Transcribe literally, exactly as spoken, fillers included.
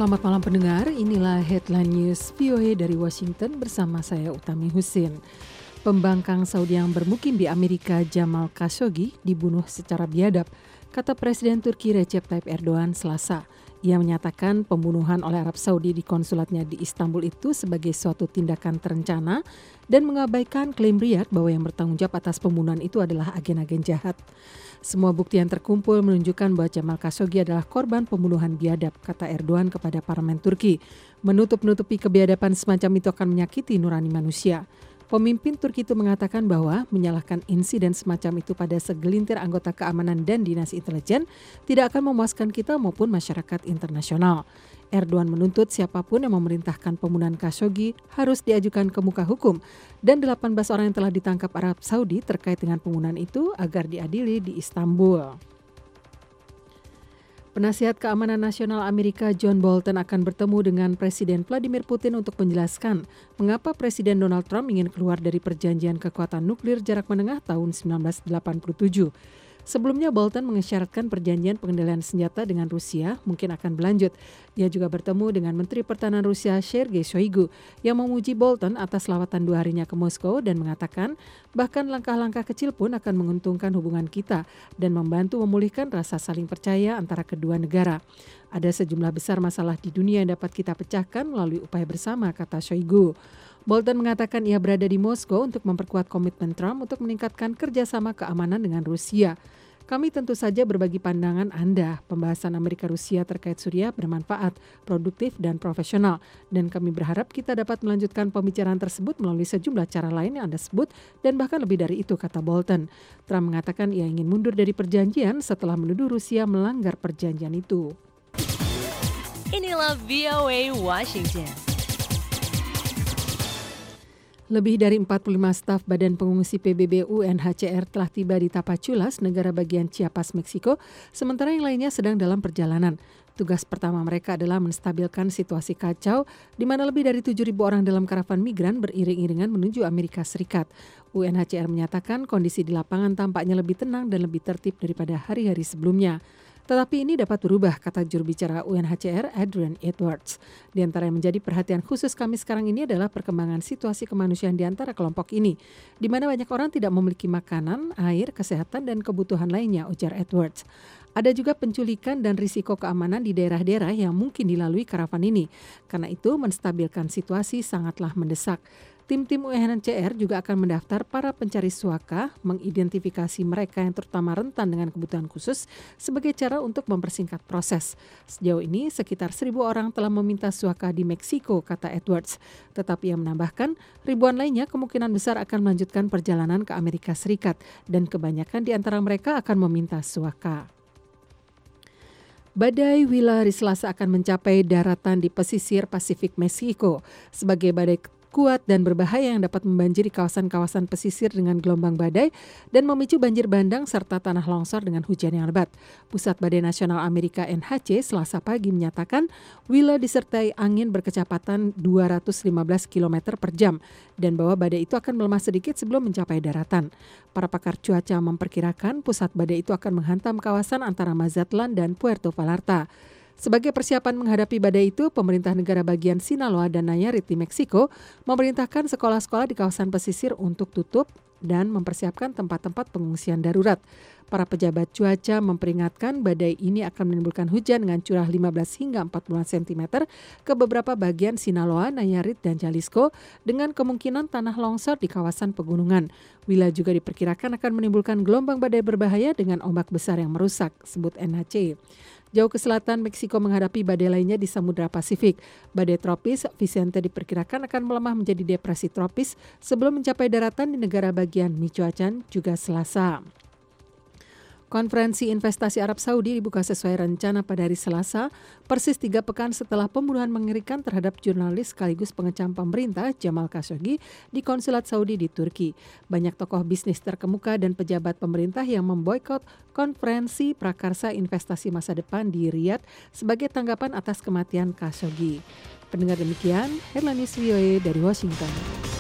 Selamat malam pendengar, inilah Headline News V O A dari Washington bersama saya Utami Husin. Pembangkang Saudi yang bermukim di Amerika Jamal Khashoggi dibunuh secara biadab, kata Presiden Turki Recep Tayyip Erdogan Selasa. Ia menyatakan pembunuhan oleh Arab Saudi di konsulatnya di Istanbul itu sebagai suatu tindakan terencana dan mengabaikan klaim Riyadh bahwa yang bertanggung jawab atas pembunuhan itu adalah agen-agen jahat. Semua bukti yang terkumpul menunjukkan bahwa Jamal Khashoggi adalah korban pembunuhan biadab, kata Erdogan kepada parlemen Turki. Menutup-nutupi kebiadaban semacam itu akan menyakiti nurani manusia. Pemimpin Turki itu mengatakan bahwa menyalahkan insiden semacam itu pada segelintir anggota keamanan dan dinas intelijen tidak akan memuaskan kita maupun masyarakat internasional. Erdogan menuntut siapapun yang memerintahkan pembunuhan Khashoggi harus diajukan ke muka hukum dan delapan belas orang yang telah ditangkap Arab Saudi terkait dengan pembunuhan itu agar diadili di Istanbul. Penasihat Keamanan Nasional Amerika John Bolton akan bertemu dengan Presiden Vladimir Putin untuk menjelaskan mengapa Presiden Donald Trump ingin keluar dari perjanjian kekuatan nuklir jarak menengah tahun sembilan belas delapan puluh tujuh. Sebelumnya Bolton mengisyaratkan perjanjian pengendalian senjata dengan Rusia mungkin akan berlanjut. Ia juga bertemu dengan Menteri Pertahanan Rusia Sergei Shoigu yang memuji Bolton atas lawatan dua harinya ke Moskow dan mengatakan bahkan langkah-langkah kecil pun akan menguntungkan hubungan kita dan membantu memulihkan rasa saling percaya antara kedua negara. Ada sejumlah besar masalah di dunia yang dapat kita pecahkan melalui upaya bersama, kata Shoigu. Bolton mengatakan ia berada di Moskow untuk memperkuat komitmen Trump untuk meningkatkan kerjasama keamanan dengan Rusia. Kami tentu saja berbagi pandangan Anda. Pembahasan Amerika-Rusia terkait Suriah bermanfaat, produktif, dan profesional. Dan kami berharap kita dapat melanjutkan pembicaraan tersebut melalui sejumlah cara lain yang Anda sebut dan bahkan lebih dari itu, kata Bolton. Trump mengatakan ia ingin mundur dari perjanjian setelah menuduh Rusia melanggar perjanjian itu. Inilah V O A Washington. Lebih dari empat puluh lima staf Badan Pengungsi P B B U N H C R telah tiba di Tapachulas, negara bagian Chiapas, Meksiko, sementara yang lainnya sedang dalam perjalanan. Tugas pertama mereka adalah menstabilkan situasi kacau, di mana lebih dari tujuh ribu orang dalam karavan migran beriring-iringan menuju Amerika Serikat. U N H C R menyatakan kondisi di lapangan tampaknya lebih tenang dan lebih tertib daripada hari-hari sebelumnya. Tetapi ini dapat berubah, kata juru bicara U N H C R Adrian Edwards. Di antara yang menjadi perhatian khusus kami sekarang ini adalah perkembangan situasi kemanusiaan di antara kelompok ini, di mana banyak orang tidak memiliki makanan, air, kesehatan, dan kebutuhan lainnya, ujar Edwards. Ada juga penculikan dan risiko keamanan di daerah-daerah yang mungkin dilalui karavan ini. Karena itu, menstabilkan situasi sangatlah mendesak. Tim-tim U N H C R juga akan mendaftar para pencari suaka, mengidentifikasi mereka yang terutama rentan dengan kebutuhan khusus sebagai cara untuk mempersingkat proses. Sejauh ini sekitar seribu orang telah meminta suaka di Meksiko, kata Edwards. Tetapi ia menambahkan ribuan lainnya kemungkinan besar akan melanjutkan perjalanan ke Amerika Serikat dan kebanyakan di antara mereka akan meminta suaka. Badai Willa hari Selasa akan mencapai daratan di pesisir Pasifik Meksiko sebagai badai kuat dan berbahaya yang dapat membanjiri kawasan-kawasan pesisir dengan gelombang badai dan memicu banjir bandang serta tanah longsor dengan hujan yang lebat. Pusat Badai Nasional Amerika N H C Selasa pagi menyatakan Willa disertai angin berkecepatan dua ratus lima belas kilometer per jam dan bahwa badai itu akan melemah sedikit sebelum mencapai daratan. Para pakar cuaca memperkirakan pusat badai itu akan menghantam kawasan antara Mazatlan dan Puerto Vallarta. Sebagai persiapan menghadapi badai itu, pemerintah negara bagian Sinaloa dan Nayarit di Meksiko memerintahkan sekolah-sekolah di kawasan pesisir untuk tutup dan mempersiapkan tempat-tempat pengungsian darurat. Para pejabat cuaca memperingatkan badai ini akan menimbulkan hujan dengan curah lima belas hingga empat puluh sentimeter ke beberapa bagian Sinaloa, Nayarit, dan Jalisco dengan kemungkinan tanah longsor di kawasan pegunungan. Willa juga diperkirakan akan menimbulkan gelombang badai berbahaya dengan ombak besar yang merusak, sebut N H C. Jauh ke selatan, Meksiko menghadapi badai lainnya di Samudra Pasifik. Badai tropis Vicente diperkirakan akan melemah menjadi depresi tropis sebelum mencapai daratan di negara bagian Michoacán juga Selasa. Konferensi investasi Arab Saudi dibuka sesuai rencana pada hari Selasa, persis tiga pekan setelah pembunuhan mengerikan terhadap jurnalis sekaligus pengecam pemerintah Jamal Khashoggi di konsulat Saudi di Turki. Banyak tokoh bisnis terkemuka dan pejabat pemerintah yang memboikot konferensi prakarsa investasi masa depan di Riyadh sebagai tanggapan atas kematian Khashoggi. Pendengar demikian, Headline News V O A dari Washington.